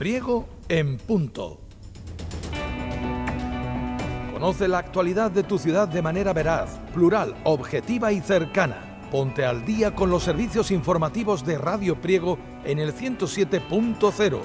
Priego en punto. Conoce la actualidad de tu ciudad de manera veraz, plural, objetiva y cercana. Ponte al día con los servicios informativos de Radio Priego en el 107.0.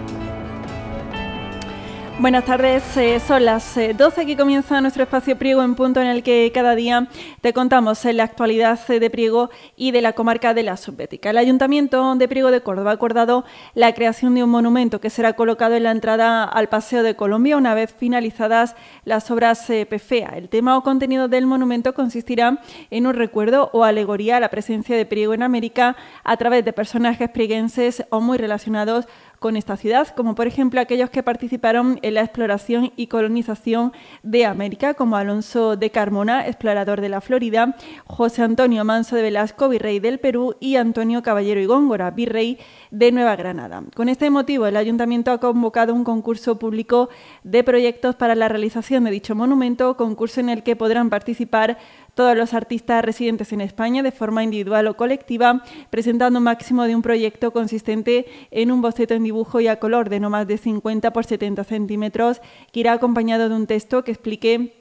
Buenas tardes, son las 12, aquí comienza nuestro espacio Priego en punto, en el que cada día te contamos la actualidad de Priego y de la comarca de la Subbética. El Ayuntamiento de Priego de Córdoba ha acordado la creación de un monumento que será colocado en la entrada al Paseo de Colombia una vez finalizadas las obras PFEA. El tema o contenido del monumento consistirá en un recuerdo o alegoría a la presencia de Priego en América a través de personajes prieguenses o muy relacionados con esta ciudad, como por ejemplo aquellos que participaron en la exploración y colonización de América, como Alonso de Carmona, explorador de la Florida, José Antonio Manso de Velasco, virrey del Perú, y Antonio Caballero y Góngora, virrey de Nueva Granada. Con este motivo, el Ayuntamiento ha convocado un concurso público de proyectos para la realización de dicho monumento, concurso en el que podrán participar todos los artistas residentes en España de forma individual o colectiva, presentando un máximo de un proyecto consistente en un boceto en dibujo y a color de no más de 50 por 70 centímetros, que irá acompañado de un texto que explique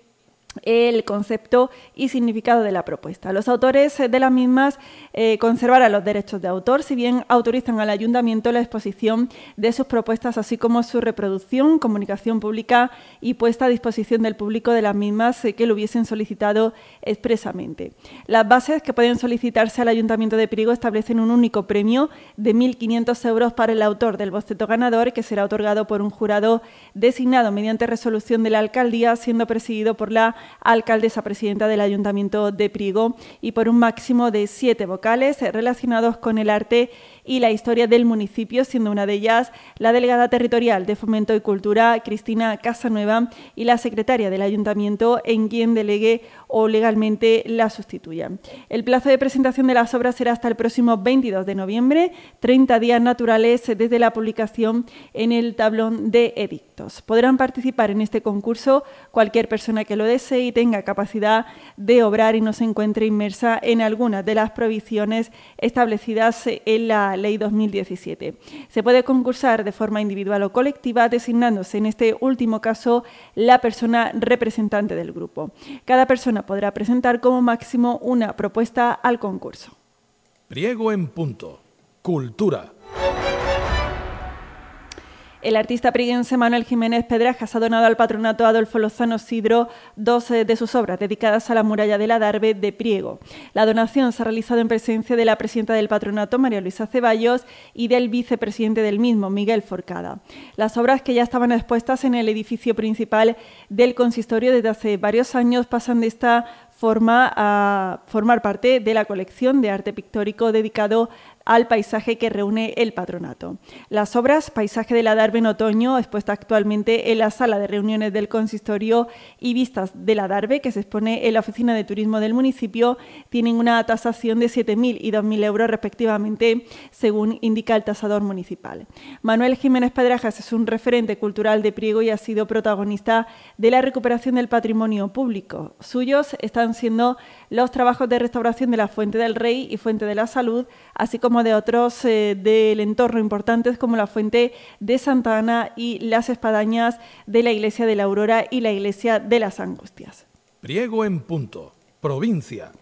el concepto y significado de la propuesta. Los autores de las mismas conservarán los derechos de autor, si bien autorizan al Ayuntamiento la exposición de sus propuestas, así como su reproducción, comunicación pública y puesta a disposición del público de las mismas que lo hubiesen solicitado expresamente. Las bases que pueden solicitarse al Ayuntamiento de Priego establecen un único premio de 1.500 euros para el autor del boceto ganador, que será otorgado por un jurado designado mediante resolución de la alcaldía, siendo presidido por la alcaldesa presidenta del Ayuntamiento de Priego, y por un máximo de 7 vocales relacionados con el arte y la historia del municipio, siendo una de ellas la delegada territorial de Fomento y Cultura, Cristina Casanueva, y la secretaria del Ayuntamiento, en quien delegue o legalmente la sustituya. El plazo de presentación de las obras será hasta el próximo 22 de noviembre, 30 días naturales desde la publicación en el tablón de edictos. Podrán participar en este concurso cualquier persona que lo desee y tenga capacidad de obrar y no se encuentre inmersa en alguna de las prohibiciones establecidas en la Ley 2017. Se puede concursar de forma individual o colectiva, designándose en este último caso la persona representante del grupo. Cada persona podrá presentar como máximo una propuesta al concurso. Priego en punto. Cultura. El artista prieguense Manuel Jiménez Pedrajas ha donado al Patronato Adolfo Lozano Sidro 2 de sus obras dedicadas a la muralla del Adarve de Priego. La donación se ha realizado en presencia de la presidenta del Patronato, María Luisa Ceballos, y del vicepresidente del mismo, Miguel Forcada. Las obras, que ya estaban expuestas en el edificio principal del consistorio desde hace varios años, pasan de esta forma a formar parte de la colección de arte pictórico dedicado al paisaje que reúne el patronato. Las obras Paisaje del Adarve en otoño, expuesta actualmente en la sala de reuniones del consistorio, y Vistas del Adarve, que se expone en la oficina de turismo del municipio, tienen una tasación de 7.000 y 2.000 euros respectivamente, según indica el tasador municipal. Manuel Jiménez Pedrajas es un referente cultural de Priego y ha sido protagonista de la recuperación del patrimonio público. Suyos están siendo los trabajos de restauración de la Fuente del Rey y Fuente de la Salud, así como de otros del entorno importantes como la Fuente de Santa Ana y las espadañas de la Iglesia de la Aurora y la Iglesia de las Angustias. Priego en punto. Provincia.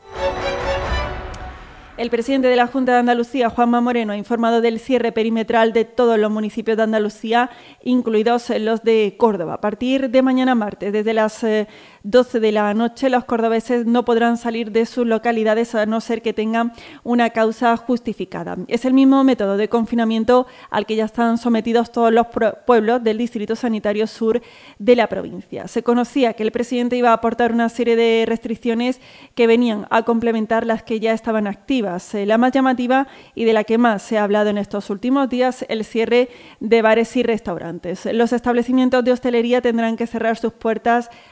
El presidente de la Junta de Andalucía, Juanma Moreno, ha informado del cierre perimetral de todos los municipios de Andalucía, incluidos los de Córdoba. A partir de mañana martes, desde las 12 de la noche, los cordobeses no podrán salir de sus localidades a no ser que tengan una causa justificada. Es el mismo método de confinamiento al que ya están sometidos todos los pueblos del Distrito Sanitario Sur de la provincia. Se conocía que el presidente iba a aportar una serie de restricciones que venían a complementar las que ya estaban activas. La más llamativa y de la que más se ha hablado en estos últimos días, el cierre de bares y restaurantes. Los establecimientos de hostelería tendrán que cerrar sus puertas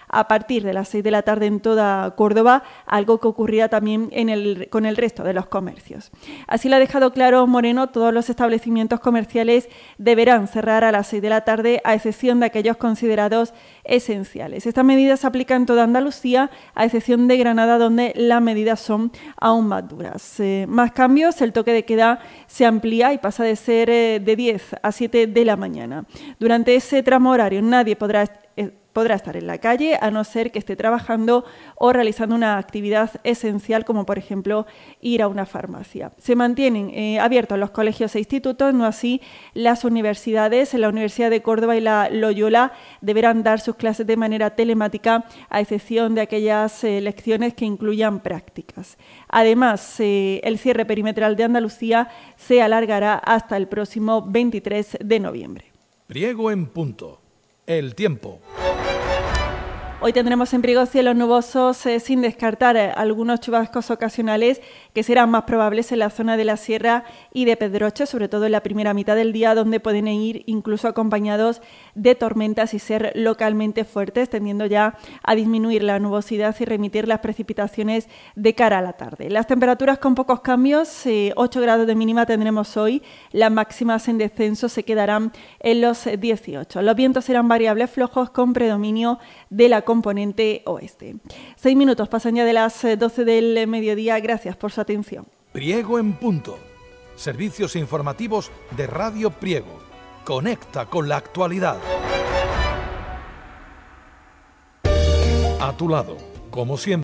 a partir de las 6 de la tarde en toda Córdoba, algo que ocurrirá también con el resto de los comercios. Así lo ha dejado claro Moreno, todos los establecimientos comerciales deberán cerrar a las 6 de la tarde, a excepción de aquellos considerados esenciales. Esta medida se aplica en toda Andalucía, a excepción de Granada, donde las medidas son aún más duras. Más cambios, el toque de queda se amplía y pasa de ser de 10 a 7 de la mañana. Durante ese tramo horario nadie podrá estar en la calle, a no ser que esté trabajando o realizando una actividad esencial, como por ejemplo ir a una farmacia. Se mantienen abiertos los colegios e institutos, no así las universidades. La Universidad de Córdoba y la Loyola deberán dar sus clases de manera telemática, a excepción de aquellas lecciones que incluyan prácticas. Además, el cierre perimetral de Andalucía se alargará hasta el próximo 23 de noviembre. Priego en punto. El tiempo. Hoy tendremos en Priego cielos nubosos, sin descartar algunos chubascos ocasionales que serán más probables en la zona de la Sierra y de Pedroche, sobre todo en la primera mitad del día, donde pueden ir incluso acompañados de tormentas y ser localmente fuertes, tendiendo ya a disminuir la nubosidad y remitir las precipitaciones de cara a la tarde. Las temperaturas con pocos cambios, 8 grados de mínima tendremos hoy, las máximas en descenso se quedarán en los 18. Los vientos serán variables flojos con predominio de la componente oeste. 6 minutos pasan ya de las 12 del mediodía. Gracias por su atención. Priego en punto. Servicios informativos de Radio Priego. Conecta con la actualidad. A tu lado, como siempre.